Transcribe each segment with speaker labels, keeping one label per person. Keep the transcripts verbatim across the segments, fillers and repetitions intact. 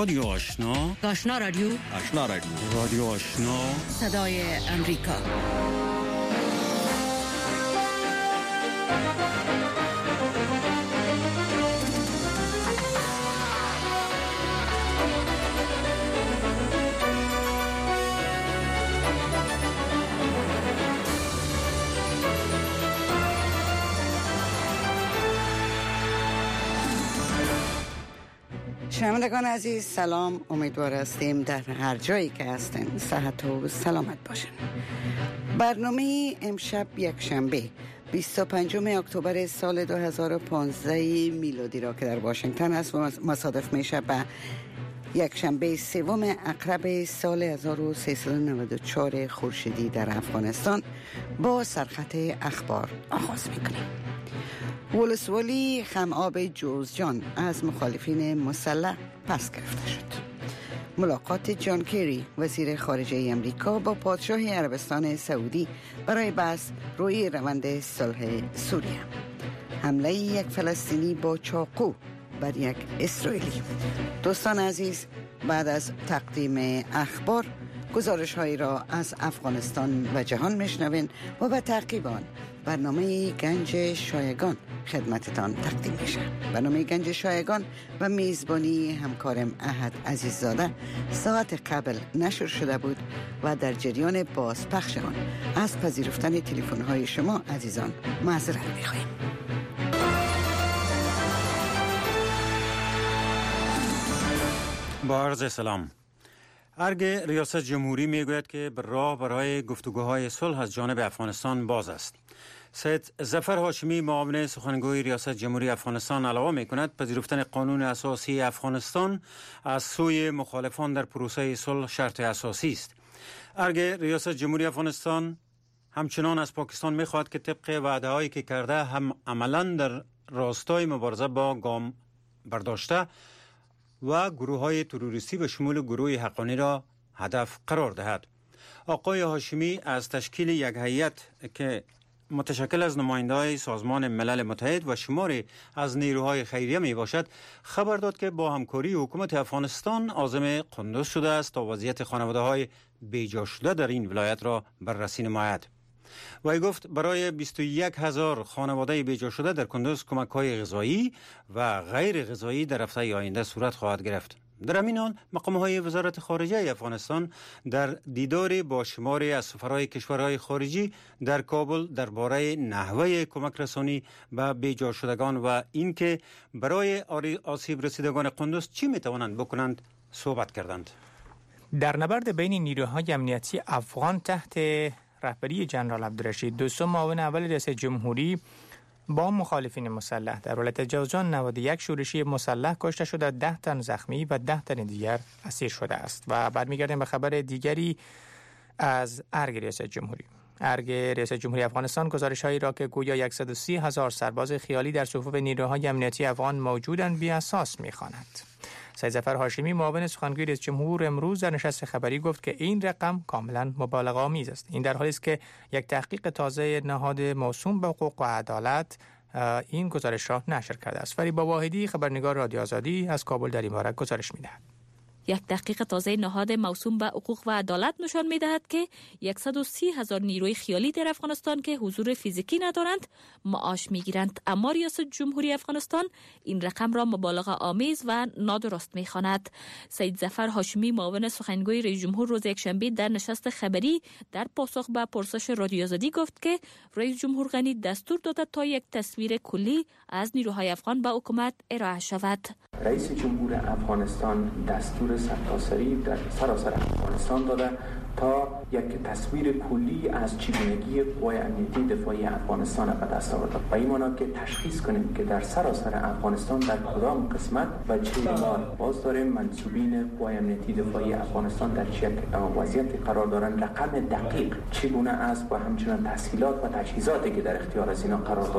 Speaker 1: رادیو آشنا،
Speaker 2: آشنا رادیو،
Speaker 1: آشنا رادیو، رادیو آشنا،
Speaker 2: صدای امریکا.
Speaker 3: شنوندگان عزیز سلام، امیدوار هستیم در هر جایی که هستین صحت و سلامت باشین. برنامه امشب یک شنبه بیست و پنجم اکتبر سال دو هزار و پانزده میلادی را که در واشنگتن است و مصادف میشه به یک شنبه سوم اقرب سال هزار و سیصد و نود و چهار خورشیدی در افغانستان با سرخط اخبار آغاز میکنیم. ولسوالی خم‌آب جوزجان از مخالفین مسلح پس گرفته شد. ملاقات جان کری وزیر خارجه امریکا با پادشاه عربستان سعودی برای بحث روی روند صلح سوریه. حمله یک فلسطینی با چاقو بر یک اسرائیلی. دوستان عزیز، بعد از تقدیم اخبار گزارش هایی را از افغانستان و جهان میشنوین و به تعقیب آن برنامه گنج شایگان خدمتتان تقدیم میشه. برنامه گنج شایگان و میزبانی همکارم احد عزیززاده ساعت قبل نشر شده بود و در جریان بازپخش آن از پذیرفتن تلفن های شما عزیزان معذرت میخواهیم.
Speaker 1: با عرض سلام. ارگ ریاست جمهوری میگوید که راه برای گفتگوهای صلح از جانب افغانستان باز است. سید ظفر هاشمی معاون سخنگوی ریاست جمهوری افغانستان علاوه میکند پذیرفتن قانون اساسی افغانستان از سوی مخالفان در پروسه صلح شرط اساسی است. ارگ ریاست جمهوری افغانستان همچنان از پاکستان میخواهد که طبق وعده هایی که کرده هم عملاً در راستای مبارزه با گام برداشته و گروه های تروریستی به شمول گروه حقانی را هدف قرار دهد. آقای هاشمی از تشکیل یک هیئت که متشکل از نماینده‌های سازمان ملل متحد و شماری از نیروهای خیریه می باشد خبر داد که با همکاری حکومت افغانستان عازم قندوز شده است تا وضعیت خانواده‌های بیجا شده در این ولایت را بررسی نماید. وی گفت برای بیست و یک هزار خانواده بیجا شده در کندوز کمک‌های غذایی و غیر غذایی در هفته آینده صورت خواهد گرفت. در همین حال مقام‌های وزارت خارجه افغانستان در دیداری با شماری از سفرهای کشورهای خارجی در کابل درباره نحوه کمک رسانی به بیجا شدگان و اینکه برای آسیب رسیدگان کندوز چی میتوانند بکنند صحبت کردند.
Speaker 4: در نبرد بین نیروهای امنیتی افغان تحت رهبری جنرال عبدالرشید دوستم معاون اول رئیس جمهوری با مخالفین مسلح در ولایت جوزجان نود و یک شورشی مسلح کشته شده، ده تن زخمی و ده تن دیگر اسیر شده است. و بعد میگردیم به خبر دیگری از ارگ ریاست جمهوری. ارگ ریاست جمهوری افغانستان گزارش‌هایی را که گویا صد و سی هزار سرباز خیالی در صفوف نیروهای امنیتی افغان موجودند بی اساس می‌خواند. سید ظفر هاشمی معاون سخنگوی رئیس جمهور امروز در نشست خبری گفت که این رقم کاملا مبالغه آمیز است. این در حالی است که یک تحقیق تازه نهاد موسوم به حقوق و عدالت این گزارش را نشر کرده است. فریبا واحدی خبرنگار رادیو آزادی از کابل در این باره گزارش می‌دهد.
Speaker 5: یک تحقیق تازه نهاد موسوم به حقوق و عدالت نشان می‌دهد که صد و سی هزار نیروی خیالی در افغانستان که حضور فیزیکی ندارند معاش می‌گیرند، اما ریاست جمهوری افغانستان این رقم را مبالغه آمیز و نادرست می‌خواند. سید ظفر هاشمی معاون سخنگوی رئیس جمهور روز یکشنبه در نشست خبری در پاسخ به پرسش رادیو آزادی گفت که رئیس جمهور غنی دستور داده تا یک تصویر کلی از نیروهای افغان به حکومت ارائه شود.
Speaker 6: رئیس جمهور افغانستان دستور سرتاسری در سراسر افغانستان داده تا یک تصویر کلی از چگونگی قوای امنیتی دفاعی افغانستان به دست آورده و این مانا که تشخیص کنیم که در سراسر افغانستان در کدام قسمت و چه نوع باز داریم منصوبین قوای امنیتی دفاعی افغانستان در چه وضعیتی قرار دارند، رقم دقیق چگونه است و همچنین تسهیلات و تجهیزاتی که در اختیار از اینا قرار دارد.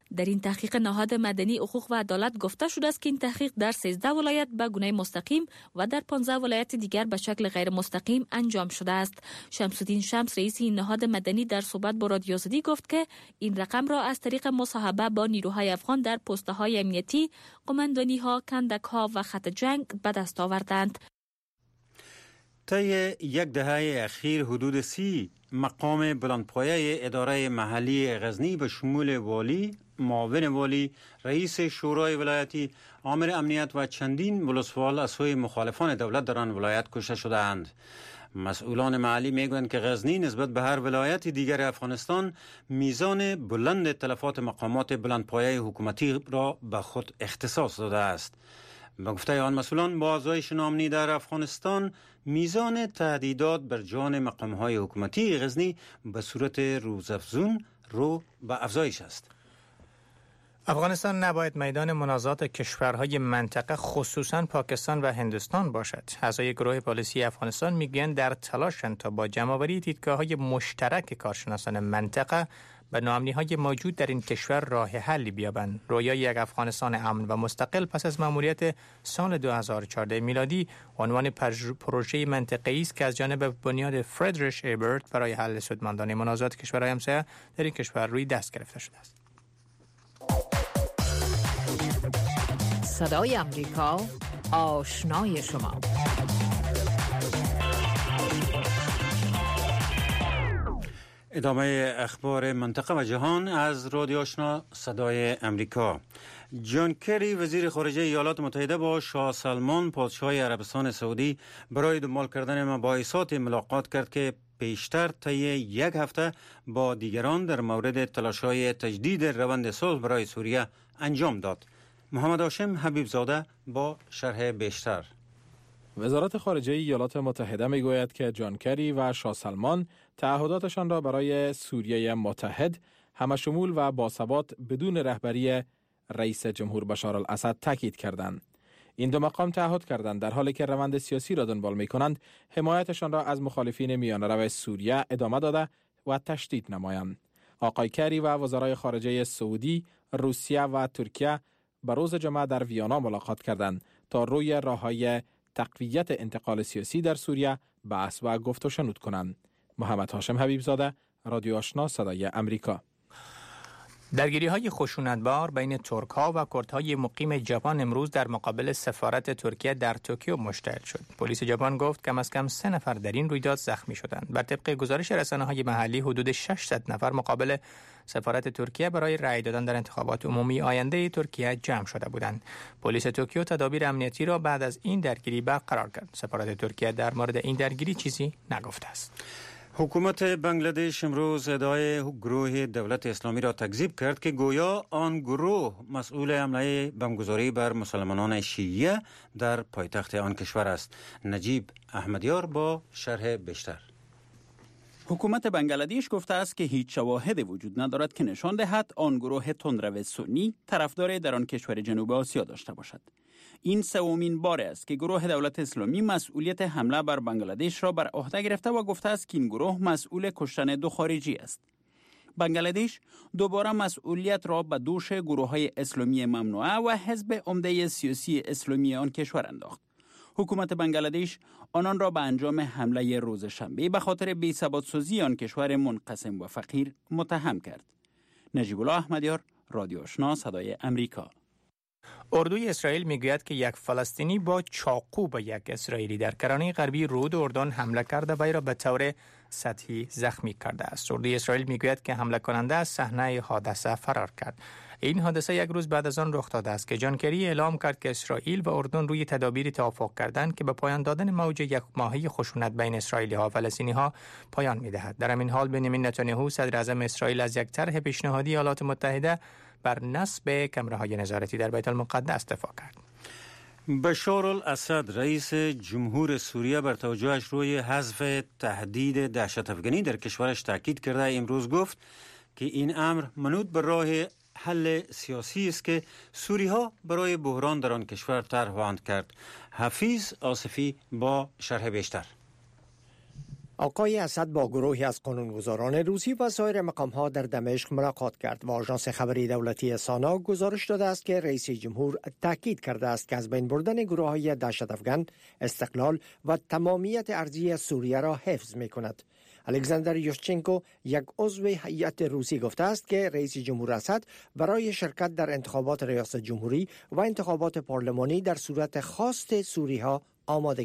Speaker 5: در این تحقیق نهاد مدنی حقوق و عدالت گفته شده است که این تحقیق در سیزده ولایت به گونه مستقیم و در پانزده ولایت دیگر به شکل غیر مستقیم انجام شده است. شمس الدین شمس رئیس این نهاد مدنی در صحبت با رادیو آزادی گفت که این رقم را از طریق مصاحبه با نیروهای افغان در پست‌های امنیتی، قماندانی‌ها، کندک‌ها و خط جنگ به دست آوردند.
Speaker 1: طی یک دهه اخیر حدود سی مقام بلندپایه اداره محلی غزنی به شمول والی، معاون والی، رئیس شورای ولایتی، آمر امنیت و چندین ولسوال از سوی مخالفان دولت در آن ولایت کشته شدند. مسئولان محلی میگویند که غزنی نسبت به هر ولایت دیگر افغانستان میزان بلند تلفات مقامات بلندپایه حکومتی را به خود اختصاص داده است. به گفته آن مسئولان، با افزایش نامنی در افغانستان میزان تهدیدات بر جان مقامهای حکومتی غزنی به صورت روزافزون رو به افزایش است.
Speaker 4: افغانستان نباید میدان منازعات کشورهای منطقه خصوصا پاکستان و هندوستان باشد. اعضای گروه پالیسی افغانستان میگویند در تلاشند تا با جمع‌آوری دیدگاه‌های مشترک کارشناسان منطقه به ناامنی‌های موجود در این کشور راه حلی بیابند. رویای یک افغانستان امن و مستقل پس از مأموریت سال دو هزار و چهارده میلادی عنوان پروژه منطقه‌ای است که از جانب بنیاد فردریش ایبرت برای حل سودمندانه منازعات کشورهای همسایه در این کشور روی دست گرفته شده است.
Speaker 2: صدای امریکا، آشنای شما.
Speaker 1: ادامه اخبار منطقه و جهان از رادیو آشنا صدای امریکا. جان کری وزیر خارجه ایالات متحده با شاه سلمان پادشاه عربستان سعودی برای دنبال کردن مباحثات ملاقات کرد که پیشتر طی یک هفته با دیگران در مورد تلاش‌های تجدید روند صلح برای سوریه انجام داد. محمد هاشم حبیب زاده با شرح بیشتر.
Speaker 7: وزارت خارجه ایالات متحده میگوید که جان کری و شاه سلمان تعهداتشان را برای سوریه متحد، همشمول و باثبات بدون رهبری رئیس جمهور بشار الاسد تاکید کردند. این دو مقام تعهد کردند در حالی که روند سیاسی را دنبال می‌کنند، حمایتشان را از مخالفین میانه‌رو سوریه ادامه داده و تشدید نمایند. آقای کری و وزرای خارجه سعودی، روسیه و ترکیه به روز جمعه در ویانا ملاقات کردند تا روی راه‌های تقویت انتقال سیاسی در سوریه بحث و گفت و شنود کنند. محمد هاشم حبیب زاده، رادیو آشنا صدای امریکا.
Speaker 4: درگیری‌های خشونتبار بین ترک‌ها و کردهای مقیم ژاپن امروز در مقابل سفارت ترکیه در توکیو مشتعل شد. پلیس ژاپن گفت کم از کم سه نفر در این رویداد زخمی شدند. بر طبق گزارش رسانه‌های محلی حدود ششصد نفر مقابل سفارت ترکیه برای رأی دادن در انتخابات عمومی آینده ترکیه جمع شده بودند. پلیس توکیو تدابیر امنیتی را بعد از این درگیری برقرار کرد. سفارت ترکیه در مورد این درگیری چیزی نگفته است.
Speaker 1: حکومت بنگلادش امروز ادعای گروه دولت اسلامی را تکذیب کرد که گویا آن گروه مسئول حمله بمبگذاری بر مسلمانان شیعه در پایتخت آن کشور است. نجیب احمدیار با شرح بیشتر.
Speaker 8: حکومت بنگلادش گفته است که هیچ شواهدی وجود ندارد که نشان دهد آن گروه تندرو سنی طرفدار در آن کشور جنوب آسیا داشته باشد. این سومین بار است که گروه دولت اسلامی مسئولیت حمله بر بنگلادش را بر عهده گرفته و گفته است که این گروه مسئول کشتن دو خارجی است. بنگلادش دوباره مسئولیت را به دوش گروه‌های اسلامی ممنوعه و حزب عمده سیاسی اسلامی آن کشور انداخت. حکومت بنگلادش آنان را به انجام حمله روز شنبه به خاطر بی‌ثبات‌سازی آن کشور منقسم و فقیر متهم کرد. نجیب الله احمدیار، رادیو آشنا صدای امریکا.
Speaker 4: اردوی اسرائیل میگوید که یک فلسطینی با چاقو به یک اسرائیلی در کرانه غربی رود اردن حمله کرده و وی را به طور سطحی زخمی کرده است. اردوی اسرائیل میگوید که حمله کننده از صحنه حادثه فرار کرد. این حادثه یک روز بعد از آن رخ داده است که جان کری اعلام کرد که اسرائیل و اردن روی تدابیری توافق کردند که به پایان دادن موج یک ماهه خشونت بین اسرائیلی‌ها و فلسطینی‌ها پایان می‌دهد. در همین حال بنیامین نتانیاهو صدر اعظم اسرائیل از یک طرح پیشنهادی ایالات متحده بر نصب کامراهای نظارتی در بیت المقدس دفاع کرد.
Speaker 1: بشار الاسد رئیس جمهور سوریه بر توجهش روی حذف تهدید دهشت افغانی در کشورش تاکید کرده. امروز گفت که این امر منوط به راه حل سیاسی است که سوری‌ها برای بحران در آن کشور طرح خواهند کرد. حفیظ آصفی با شرح بیشتر.
Speaker 9: آقای اسد با گروهی از قانونگذاران روسی و سایر مقام‌ها در دمشق ملاقات کرد و آژانس خبری دولتی سانا گزارش داده است که رئیس جمهور تاکید کرده است که از بین بردن گروه‌های دهشت افکن، استقلال و تمامیت ارضی سوریه را حفظ می‌کند. الکساندر یوشچنکو، یک عضو هیئت روسی، گفته است که رئیس جمهور اسد برای شرکت در انتخابات ریاست جمهوری و انتخابات پارلمانی در صورت خواست سوری‌ها آماده